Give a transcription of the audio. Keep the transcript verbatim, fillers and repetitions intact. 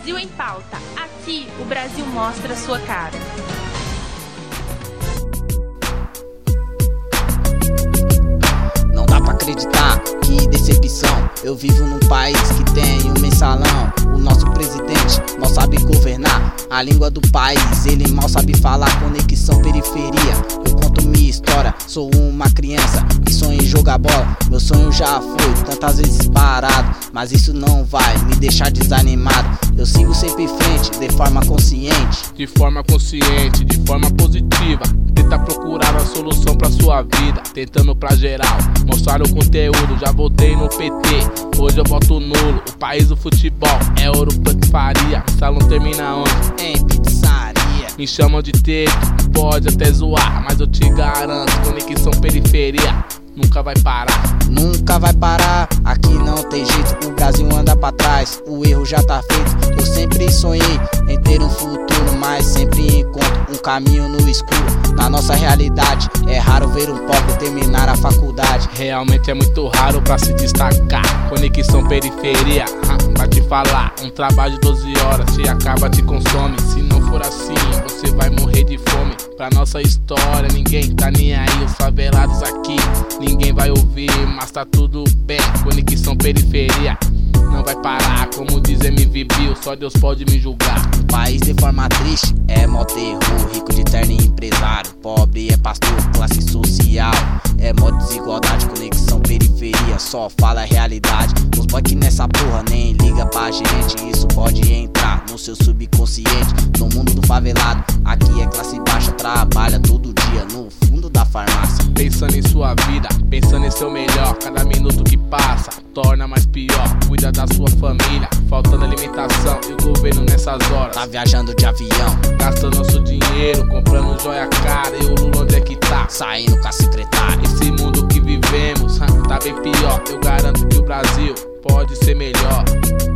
Brasil em Pauta. Aqui, o Brasil mostra sua cara. Não dá pra acreditar, que decepção. Eu vivo num país que tem um mensalão. O nosso presidente mal sabe governar a língua do país, ele mal sabe falar. Conexão periferia, eu conto minha história. Sou uma criança que sonha em jogar bola. Meu sonho já foi tantas vezes parado, mas isso não vai me deixar desanimado. Eu sigo sempre em frente, de forma consciente. De forma consciente, de forma positiva. Tenta procurar a solução pra sua vida, tentando pra geral mostrar o conteúdo. Já votei no P T, hoje eu voto nulo. O país do futebol é Ouro Preto Faria. Salão termina onde? Em pizzaria. Me chamam de teto, pode até zoar, mas eu te garanto, conexão periferia nunca vai parar. Nunca vai parar, aqui não tem jeito. O Brasil anda pra trás, o erro já tá feito. Eu sempre sonhei em ter um futuro, mas sempre encontro um caminho no escuro. Na nossa realidade, é raro ver um pobre terminar a faculdade. Realmente é muito raro pra se destacar. Conexão periferia, vai te falar. Um trabalho de doze horas te acaba, te consome. Se não for assim, você vai morrer de fome. Pra nossa história, ninguém tá nem aí. Os favelados aqui, ninguém vai ouvir, mas tá tudo bem. Conexão periferia não vai parar, como diz M V Bill, só Deus pode me julgar. O país de forma triste é mó terror. Rico de terno e empresário, pobre é pastor, classe social. É mó desigualdade, conexão periferia só fala a realidade. Os boy que nessa porra nem liga pra gente, isso pode entrar no seu subconsciente. No mundo do favelado, aqui é classe baixa, trabalha todo dia no fundo da farmácia. Pensando em sua vida, pensando em seu melhor. Cada minuto que passa torna mais pior. Cuida da sua família, faltando alimentação. E o governo nessas horas tá viajando de avião, gastando nosso dinheiro, comprando joia cara. E o Lula onde é que tá? Saindo com a secretária. Esse mundo que vivemos tá bem pior. Eu garanto que o Brasil pode ser melhor.